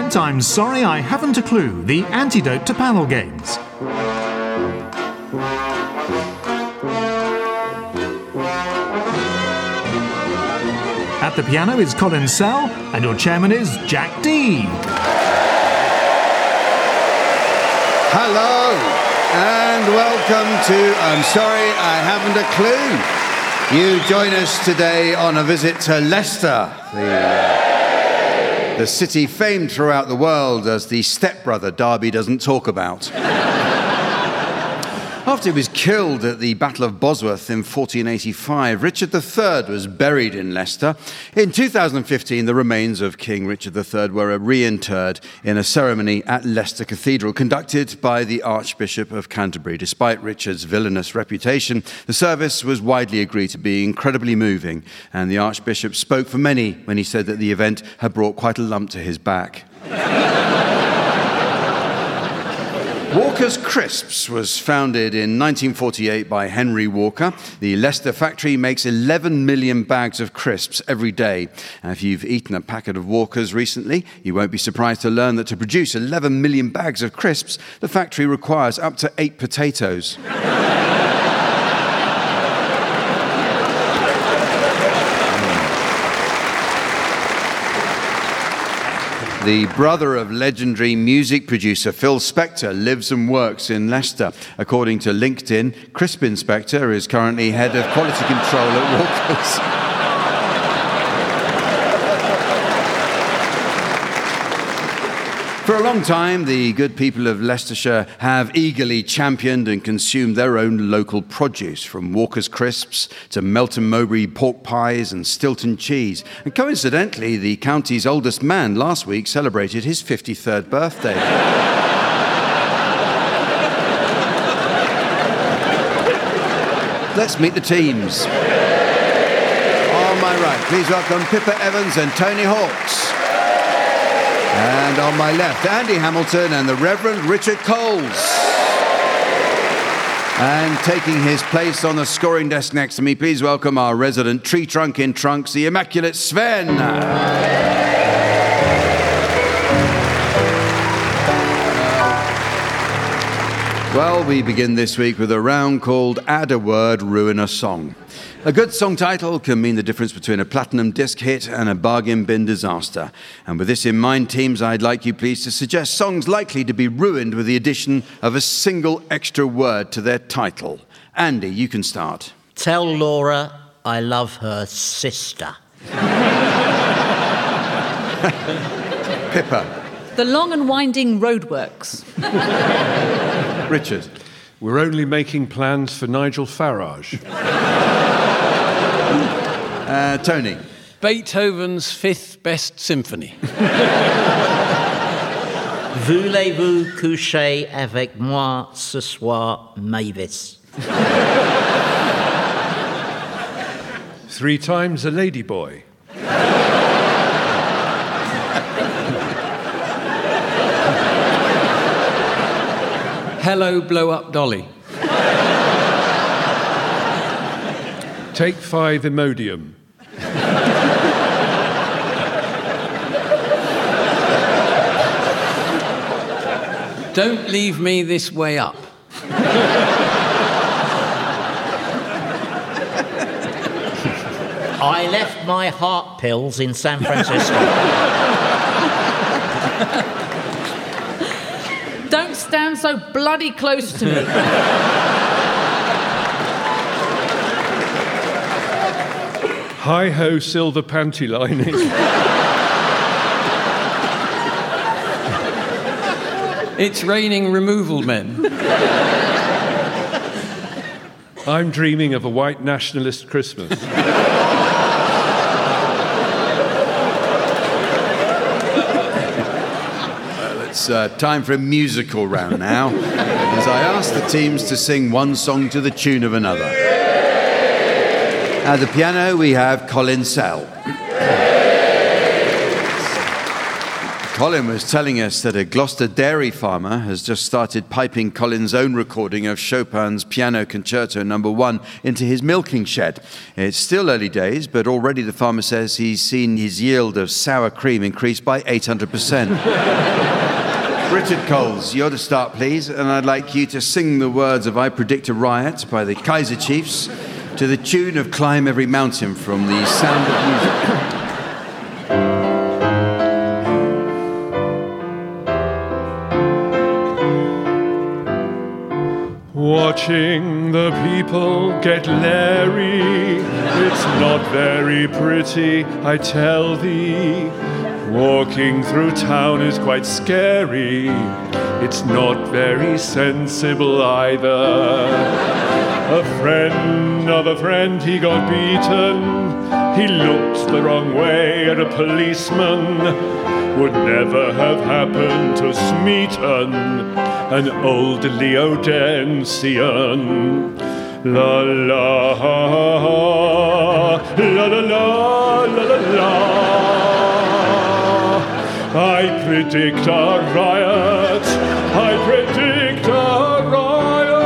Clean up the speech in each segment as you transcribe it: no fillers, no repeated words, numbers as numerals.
present I'm Sorry I Haven't a Clue, the antidote to panel games. At the piano is Colin Sell, and your chairman is Jack Dee. Hello, and welcome to I'm Sorry I Haven't a Clue. You join us today on a visit to Leicester, the city famed throughout the world as the stepbrother Derby doesn't talk about. After he was killed at the Battle of Bosworth in 1485, Richard III was buried in Leicester. In 2015, the remains of King Richard III were reinterred in a ceremony at Leicester Cathedral, conducted by the Archbishop of Canterbury. Despite Richard's villainous reputation, the service was widely agreed to be incredibly moving, and the Archbishop spoke for many when he said that the event had brought quite a lump to his back. Walker's Crisps was founded in 1948 by Henry Walker. The Leicester factory makes 11 million bags of crisps every day. And if you've eaten a packet of Walker's recently, you won't be surprised to learn that to produce 11 million bags of crisps, the factory requires up to 8 potatoes. The brother of legendary music producer Phil Spector lives and works in Leicester. According to LinkedIn, Crispin Spector is currently head of quality control at Walker's. For a long time, the good people of Leicestershire have eagerly championed and consumed their own local produce, from Walker's Crisps to Melton Mowbray pork pies and Stilton cheese. And coincidentally, the county's oldest man last week celebrated his 53rd birthday. Let's meet the teams. On my right, please welcome Pippa Evans and Tony Hawks. And on my left, Andy Hamilton and the Reverend Richard Coles. And taking his place on the scoring desk next to me, please welcome our resident tree trunk in trunks, the immaculate Sven. Well, we begin this week with a round called Add a Word, Ruin a Song. A good song title can mean the difference between a platinum disc hit and a bargain bin disaster. And with this in mind, teams, I'd like you please to suggest songs likely to be ruined with the addition of a single extra word to their title. Andy, you can start. Tell Laura I love her sister. Pippa. The Long and Winding Roadworks. Richard. We're only making plans for Nigel Farage. Tony. Beethoven's Fifth Best Symphony. Voulez-vous coucher avec moi ce soir, Mavis? 3 times a ladyboy. Hello, Blow Up Dolly. Take 5 Imodium. Don't leave me this way up. I left my heart pills in San Francisco. Don't stand so bloody close to me. Hi-ho, silver panty lining. It's raining removal men. I'm dreaming of a white nationalist Christmas. It's time for a musical round now, as I ask the teams to sing one song to the tune of another. At the piano, we have Colin Sell. Colin was telling us that a Gloucester dairy farmer has just started piping Colin's own recording of Chopin's Piano Concerto No. 1 into his milking shed. It's still early days, but already the farmer says he's seen his yield of sour cream increase by 800%. Richard Coles, you're to start, please, and I'd like you to sing the words of I Predict a Riot by the Kaiser Chiefs to the tune of Climb Every Mountain from The Sound of Music. Watching the people get leery, it's not very pretty, I tell thee. Walking through town is quite scary, it's not very sensible either. A friend of a friend, he got beaten, he looked the wrong way at a policeman. Would never have happened to Smeaton, an old Leodensian. La la la la la la la la. I predict a riot. I predict a riot.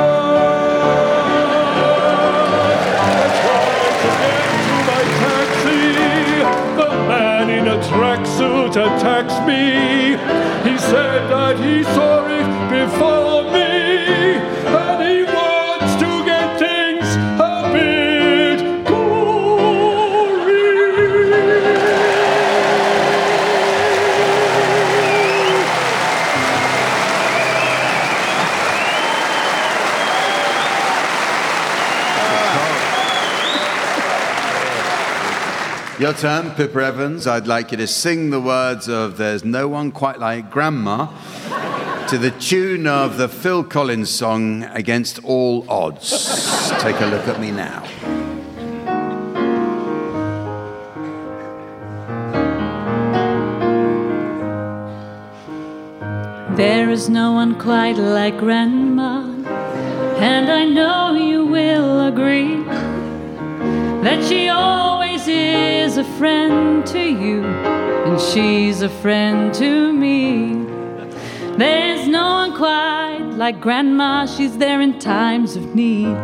I tried to get to my taxi. The man in a tracksuit attacks me. He said that he saw it before me, and he wants to get things a bit gory. Your turn, Pippa Evans. I'd like you to sing the words of There's No One Quite Like Grandma to the tune of the Phil Collins song Against All Odds. Take a look at me now. There is no one quite like Grandma, and I know you will agree that she always is a friend to you, and she's a friend to me. There's no one quite like Grandma, she's there in times of need.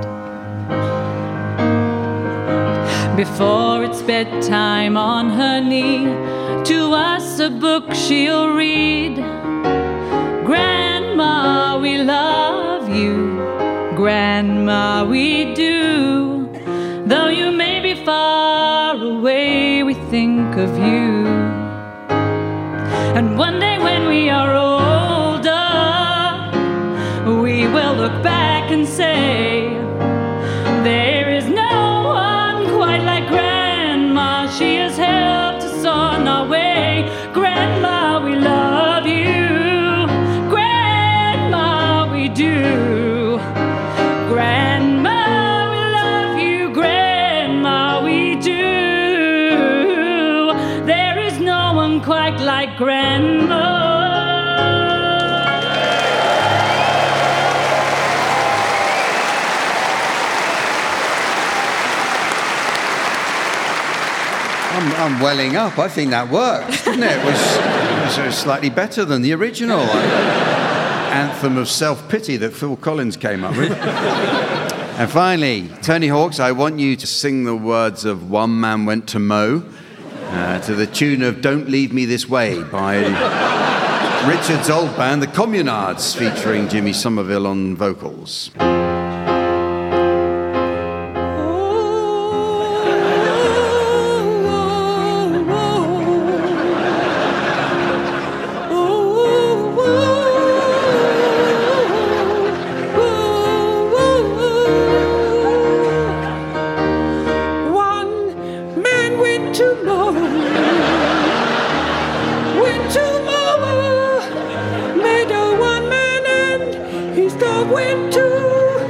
Before it's bedtime on her knee, to us a book she'll read. Grandma, we love you, Grandma, we do. Though you may be far away, we think of you. And one day when we are older, we will look back and say, there is no one quite like Grandma. She has helped us on our way. Grandma, we love you. Grandma, we do. Grandma, quite like Grandma. I'm welling up. I think that worked, didn't it? It was slightly better than the original anthem of self-pity that Phil Collins came up with. And finally, Tony Hawks, I want you to sing the words of One Man Went to Mow to the tune of Don't Leave Me This Way by Richard's old band, the Communards, featuring Jimmy Somerville on vocals. Went to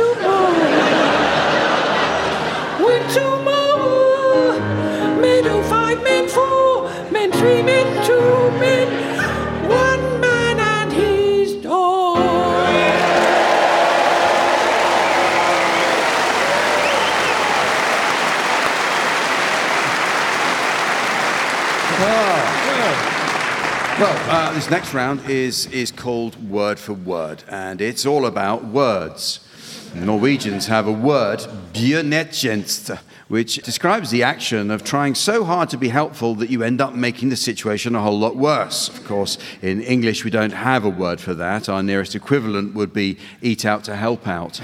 two more. With two more. Men, oh, 5 men, 4 men, 3 men, 2 men, 1 man and his dog. Well, this next round is called Word for Word, and it's all about words. Norwegians have a word, bjørnetjeneste, which describes the action of trying so hard to be helpful that you end up making the situation a whole lot worse. Of course, in English we don't have a word for that. Our nearest equivalent would be eat out to help out.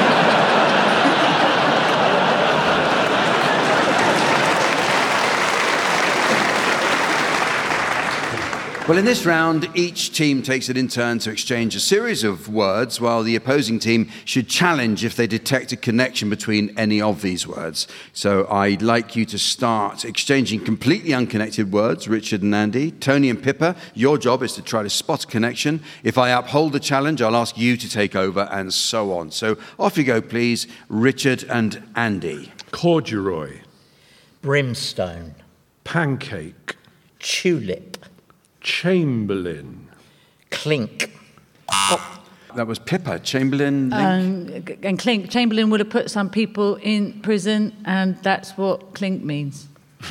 Well, in this round, each team takes it in turn to exchange a series of words, while the opposing team should challenge if they detect a connection between any of these words. So I'd like you to start exchanging completely unconnected words, Richard and Andy. Tony and Pippa, your job is to try to spot a connection. If I uphold the challenge, I'll ask you to take over, and so on. So off you go, please, Richard and Andy. Corduroy. Brimstone. Pancake. Tulip. Chamberlain. Clink. That was Pippa. Chamberlain. Link. And Clink. Chamberlain would have put some people in prison, and that's what Clink means.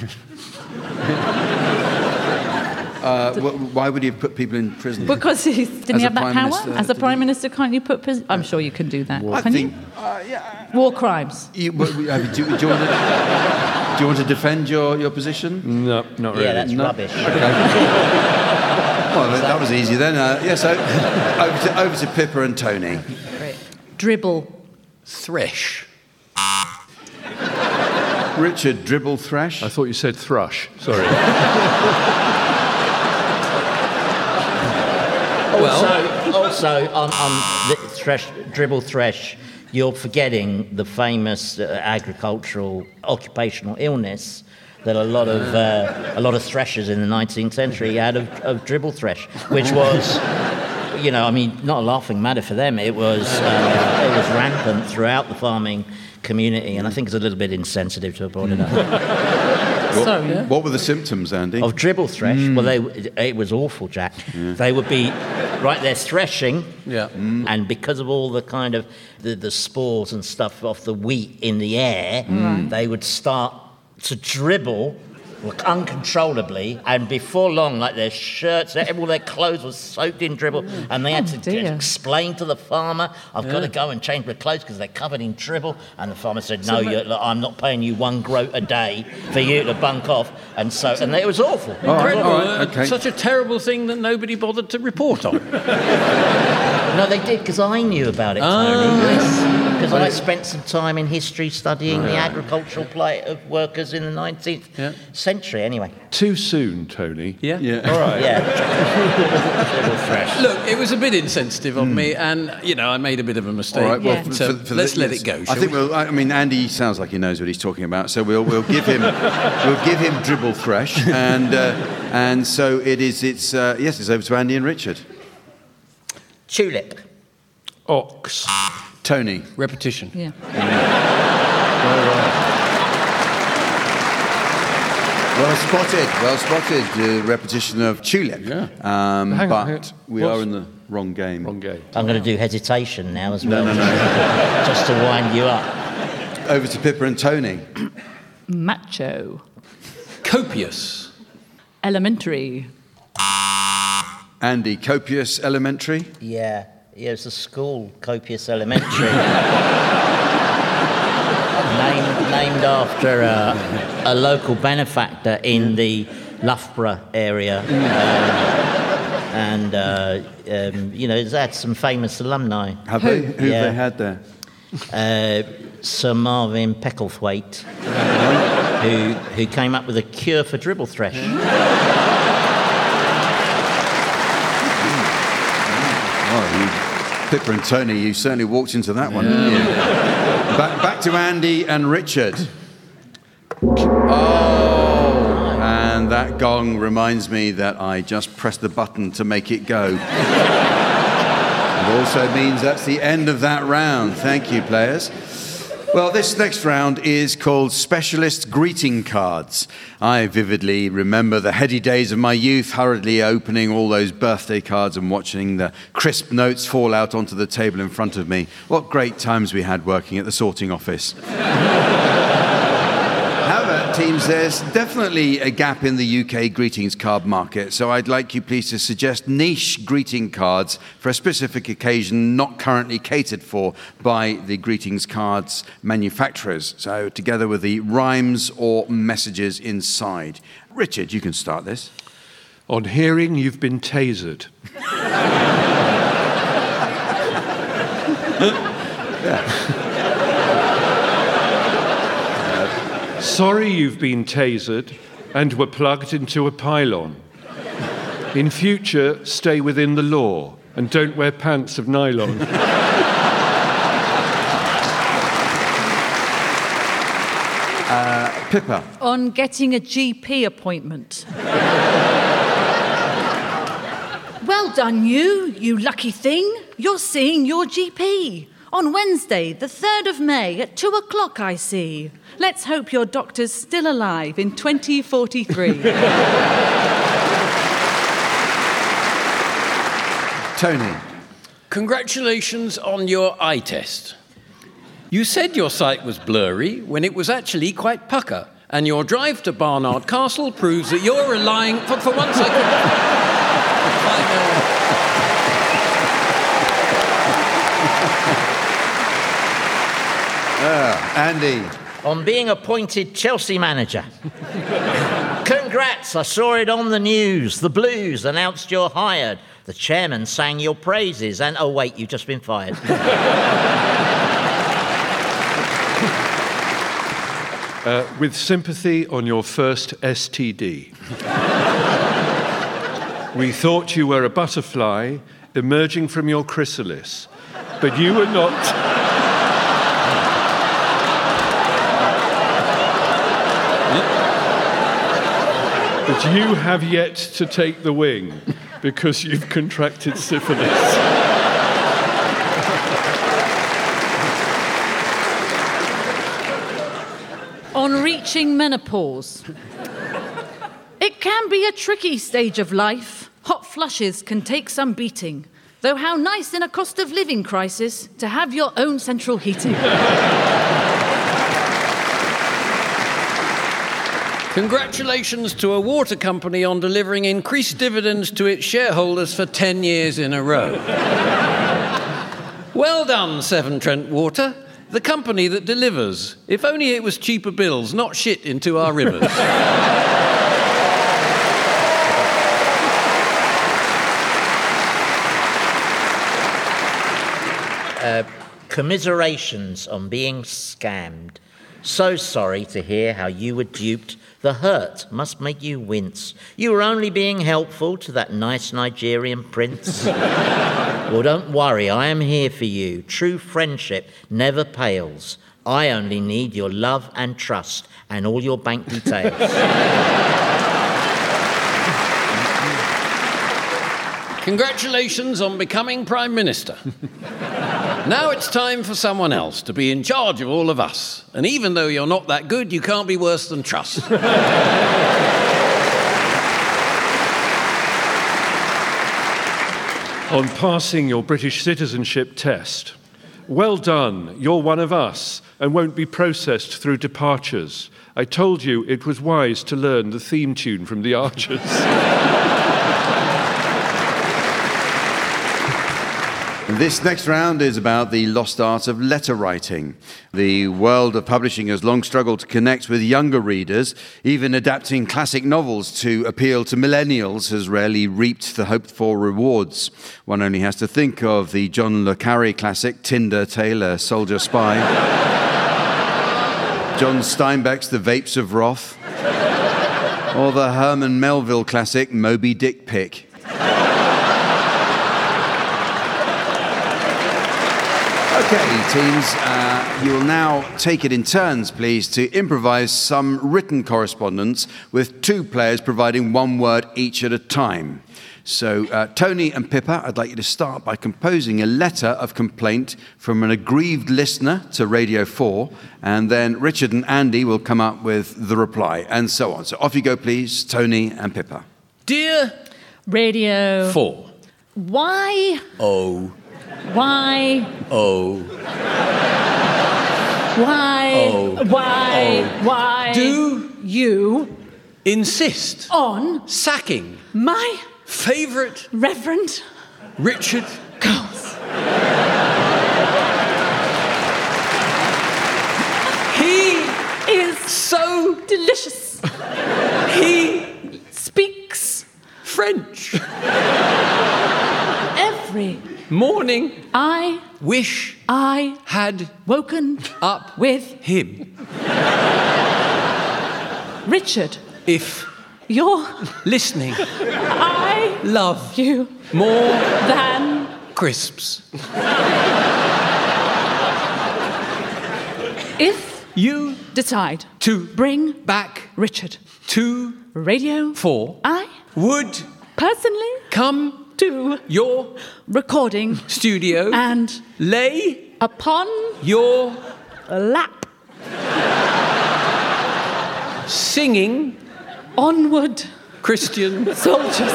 Why would he have put people in prison? Because didn't he have that power? Minister, As a Prime Minister, can't you put prison? I'm sure you can do that. I Can think. you? War crimes. Do you want to defend your position? No, not really. Yeah, that's rubbish. Well, that was easy then. So over to Pippa and Tony. Great. Dribble. Thresh. Richard, dribble, thresh. I thought you said thrush. Sorry. Also, on the dribble thresh, you're forgetting the famous agricultural occupational illness that a lot of threshers in the 19th century had of dribble thresh, which was, not a laughing matter for them. It was rampant throughout the farming community, and I think it's a little bit insensitive to have brought it up. What were the symptoms, Andy? Of dribble thresh? Well, it was awful, Jack. Yeah. They would be right there threshing, and because of all the kind of the spores and stuff off the wheat in the air, they would start to dribble uncontrollably, and before long, like their shirts, all their clothes were soaked in dribble, and they had to explain to the farmer, I've got to go and change my clothes because they're covered in dribble, and the farmer said, no, I'm not paying you 1 groat a day for you to bunk off, and it was awful. Incredible. Okay. Such a terrible thing that nobody bothered to report on. No, they did, because I knew about it, Tony. Because I spent some time in history studying the agricultural plight of workers in the 19th century, anyway. Too soon, Tony. Yeah? All right. Yeah. Look, it was a bit insensitive of me, and, I made a bit of a mistake. All right, well, let's let it go, shall we? Andy sounds like he knows what he's talking about, so we'll give him dribble thresh, and so it's over to Andy and Richard. Tulip. Ox. Tony. Repetition. Yeah. Well spotted. The repetition of tulip. Yeah. But we are in the wrong game. Wrong game. I'm going to do hesitation now as well. No. Just to wind you up. Over to Pippa and Tony. Macho. Copious. Elementary. Andy, copious elementary. Yeah, it's a school, Copious Elementary. named after a local benefactor in the Loughborough area. It's had some famous alumni. Have they? Who have they had there? Sir Marvin Pecklethwaite, who came up with a cure for dribble thresh. Pippa and Tony, you certainly walked into that one, didn't you? Back to Andy and Richard. Oh, and that gong reminds me that I just pressed the button to make it go. also means that's the end of that round. Thank you, players. Well, this next round is called Specialist Greeting Cards. I vividly remember the heady days of my youth, hurriedly opening all those birthday cards and watching the crisp notes fall out onto the table in front of me. What great times we had working at the sorting office. However, teams, there's definitely a gap in the UK greetings card market, so I'd like you please to suggest niche greeting cards for a specific occasion not currently catered for by the greetings cards manufacturers, so together with the rhymes or messages inside. Richard, you can start this. On hearing you've been tasered. Sorry you've been tasered and were plugged into a pylon. In future, stay within the law and don't wear pants of nylon. Pippa. On getting a GP appointment. Well done, you lucky thing. You're seeing your GP. On Wednesday, the 3rd of May, at 2 o'clock, I see. Let's hope your doctor's still alive in 2043. Tony. Congratulations on your eye test. You said your sight was blurry when it was actually quite pucker, and your drive to Barnard Castle proves that you're relying... For one second... Andy. On being appointed Chelsea manager. Congrats, I saw it on the news. The Blues announced you're hired. The chairman sang your praises and... Oh, wait, you've just been fired. With sympathy on your first STD. We thought you were a butterfly emerging from your chrysalis, but you were not... But you have yet to take the wing because you've contracted syphilis. On reaching menopause. It can be a tricky stage of life. Hot flushes can take some beating. Though how nice in a cost of living crisis to have your own central heating. Congratulations to a water company on delivering increased dividends to its shareholders for 10 years in a row. Well done, Severn Trent Water, the company that delivers. If only it was cheaper bills, not shit into our rivers. Commiserations on being scammed. So sorry to hear how you were duped. The hurt must make you wince. You were only being helpful to that nice Nigerian prince. Well, don't worry, I am here for you. True friendship never pales. I only need your love and trust and all your bank details. Congratulations on becoming Prime Minister. Now it's time for someone else to be in charge of all of us. And even though you're not that good, you can't be worse than Truss. On passing your British citizenship test. Well done, you're one of us and won't be processed through departures. I told you it was wise to learn the theme tune from The Archers. This next round is about the lost art of letter writing. The world of publishing has long struggled to connect with younger readers. Even adapting classic novels to appeal to millennials has rarely reaped the hoped-for rewards. One only has to think of the John le Carré classic, Tinder Tailor, Soldier Spy, John Steinbeck's The Vapes of Wrath, or the Herman Melville classic, Moby Dick Pick. Okay, teams, you will now take it in turns, please, to improvise some written correspondence with two players providing one word each at a time. So, Tony and Pippa, I'd like you to start by composing a letter of complaint from an aggrieved listener to Radio 4, and then Richard and Andy will come up with the reply, and so on. So off you go, please, Tony and Pippa. Dear Radio 4. Why? Oh. Why? Oh. Why? Oh. Why? Oh. Why? Do you insist on sacking my favourite Reverend Richard Coles? He Is so delicious. he Speaks French. every Morning I wish had woken up with him. Richard. If You're listening, I love you more than crisps. if You decide to bring back Richard to Radio 4 I would personally come to your recording studio and lay upon your lap singing onward Christian soldiers.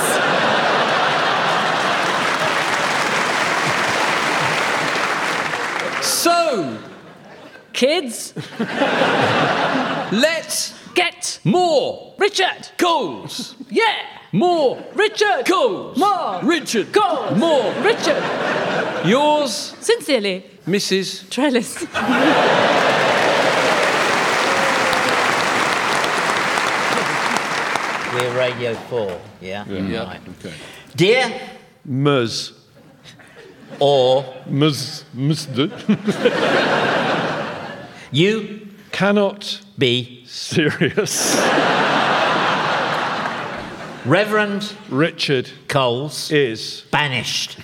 So Kids, let's get more Richard. goals. Yeah. More Richard. goals. More Richard. goals. More. Richard. Yours, Sincerely, Mrs. Trellis. We're Radio 4, yeah? Yeah. Right. Okay. Dear Ms. or Mr. you cannot be serious. Reverend Richard Coles is banished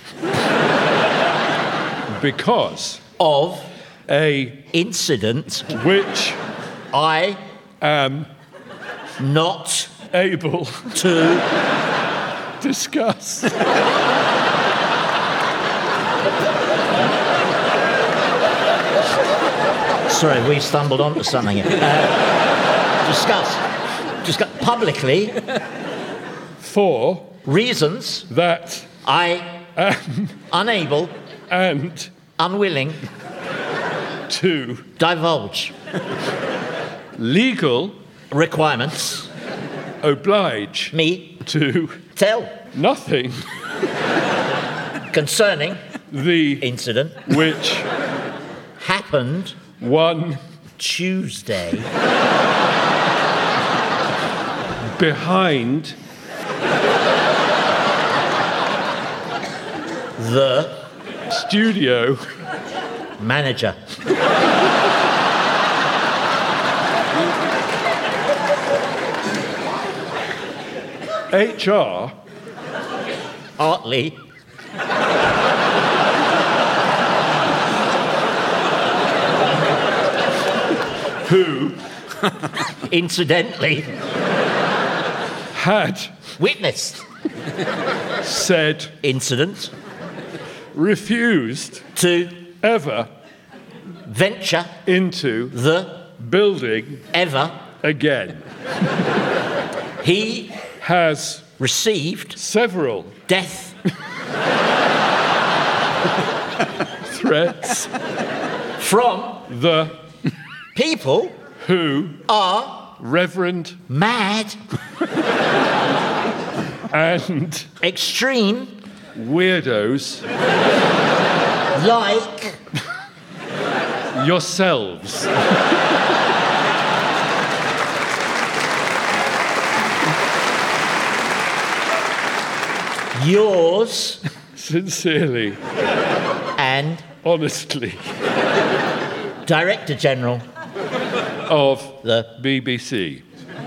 because of a incident which I am not able to discuss. Sorry, we stumbled onto something. Discuss publicly For reasons that I am unable, and unwilling to divulge legal requirements oblige me to tell nothing concerning the incident which happened one Tuesday behind the studio manager. HR Artley who incidentally had witnessed said incident refused to ever venture into the building ever again he has received several death threats from the people who are Reverend mad and extreme weirdos like yourselves yours sincerely and honestly Director General of the BBC.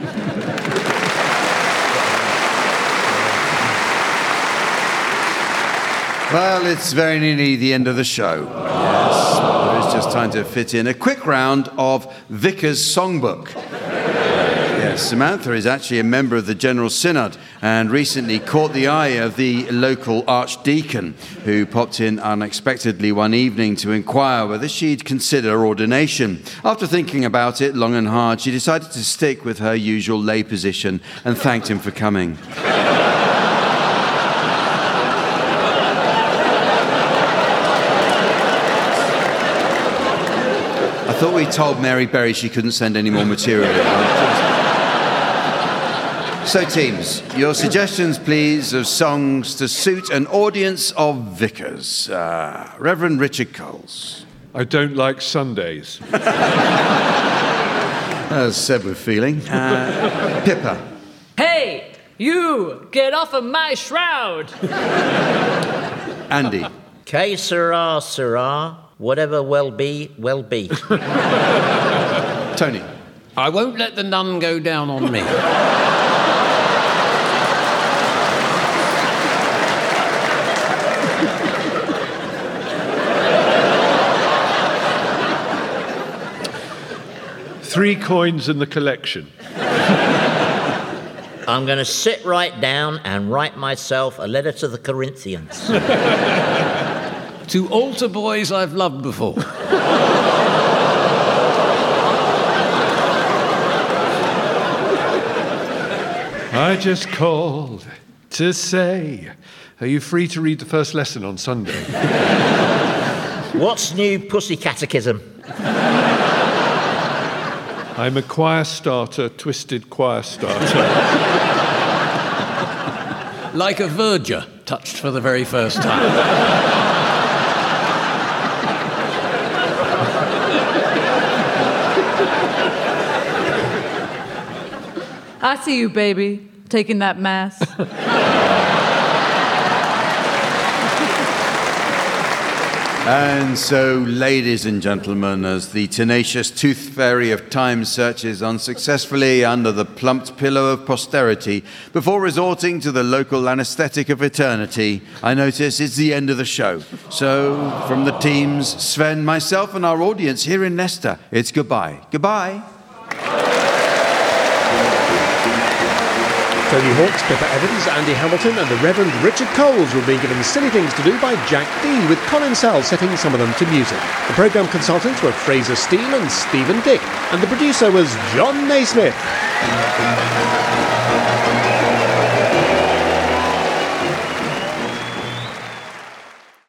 Well, it's very nearly the end of the show. Yes, but it's just time to fit in a quick round of Vicar's Songbook. Yes, Samantha is actually a member of the General Synod, and recently caught the eye of the local archdeacon, who popped in unexpectedly one evening to inquire whether she'd consider ordination. After thinking about it long and hard, she decided to stick with her usual lay position and thanked him for coming. I thought we told Mary Berry she couldn't send any more material. So, teams, your suggestions, please, of songs to suit an audience of vicars. Reverend Richard Coles. I don't like Sundays. As said with feeling. Pippa. Hey, you! Get off of my shroud! Andy. Que sera, sera. Whatever will be, will be. Tony. I won't let the nun go down on me. Three coins in the collection. I'm going to sit right down and write myself a letter to the Corinthians. To altar boys I've loved before. I just called to say, are you free to read the first lesson on Sunday? What's new pussy catechism? I'm a choir starter, twisted choir starter. Like a verger touched for the very first time. I see you, baby, taking that mass. And so, ladies and gentlemen, as the tenacious tooth fairy of time searches unsuccessfully under the plumped pillow of posterity before resorting to the local anaesthetic of eternity, I notice it's the end of the show. So, from the teams, Sven, myself and our audience here in Leicester, it's goodbye. Goodbye. Tony Hawks, Pippa Evans, Andy Hamilton and the Reverend Richard Coles were being given silly things to do by Jack Dee, with Colin Sell setting some of them to music. The programme consultants were Fraser Steele and Stephen Dick, and the producer was John Naismith.